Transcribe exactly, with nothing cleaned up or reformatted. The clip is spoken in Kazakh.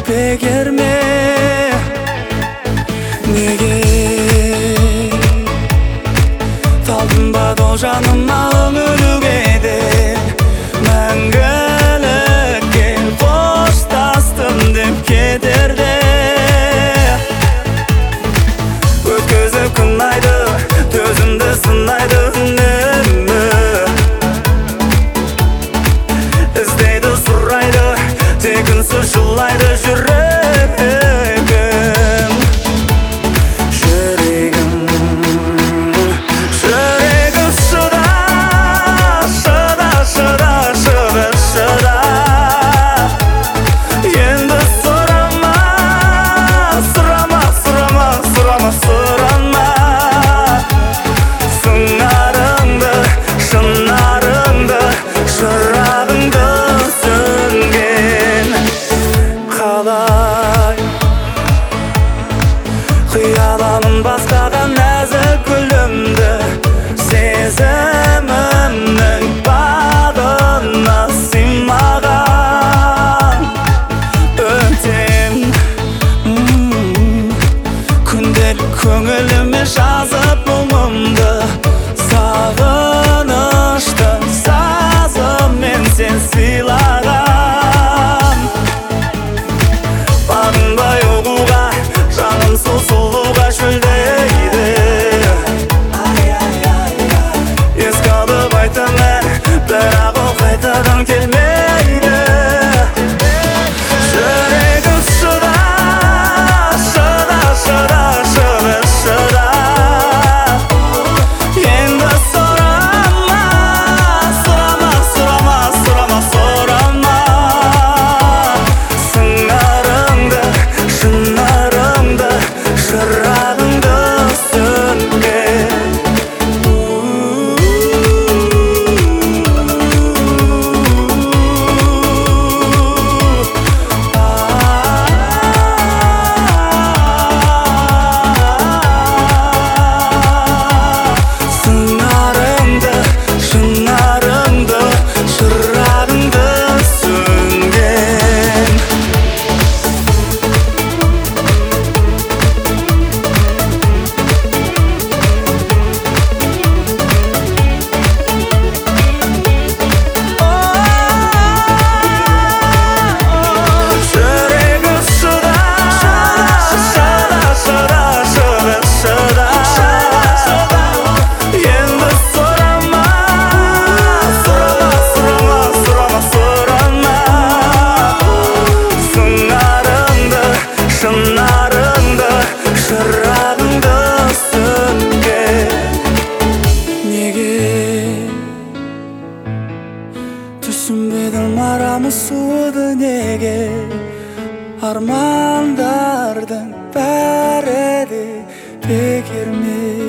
bekerme. Nege talpınbad o janıma ömürlügeydi. Мәңгілікке қоштастым деп кетерде. Өткізіп күн айды, төзімді сынайды үнемі. Іздейді сұрайды, тек үнсіз жылайды жүрегім. Жүрегім, жүрегім шыда, шыда, шыда, шыда, шыда. Енді сұрама, сұрама, сұрама, сұрама, сұрама. Сыңарыңды, шынарыңды, шырағыңды сөнген. Қалай қияламын бастаған нәзік гүлімді, сезімімнің бағына сыймаған. Өтем күнделік көңіліме жазып мұңымды, сағынышты сазымен сен сыйлаған. Бағынбай ұғуға жаным сол сұлуға шөлдейді. Еске алып айтамын, бірақ ол қайтадан келмейді. Жүрегім шыда, шыда, шыда, шыда, шыда. Енді сұрама, сұрама, сұрама, сұрама, сұрама. Сыңарыңды, шынарыңды, шырағыңды сөнген. Сыңарыңды, шынарыңды, шырағыңды сөнген. Жүрегім шыда, шыда, шыда, шыда, шыда. Енді сұрама, сұрама, сұрама, сұрама, сұрама. Сыңарыңды, шынарыңды, шырағыңды сөнген. Неге түсінбедің арамыз суыды, неге армандардың бәрі де бекер ме?